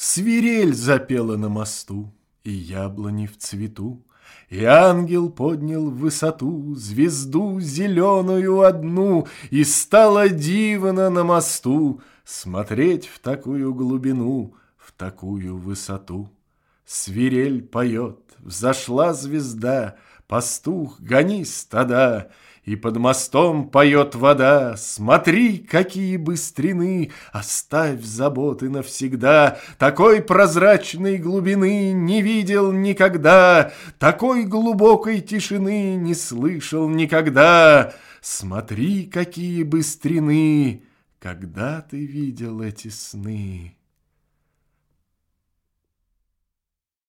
Свирель запела на мосту, и яблони в цвету, и ангел поднял в высоту звезду зеленую одну, и стало дивно на мосту смотреть в такую глубину, в такую высоту. Свирель поет, взошла звезда, пастух, гони стада, и под мостом поет вода. Смотри, какие быстрины, оставь заботы навсегда. Такой прозрачной глубины не видел никогда, такой глубокой тишины не слышал никогда. Смотри, какие быстрины, когда ты видел эти сны?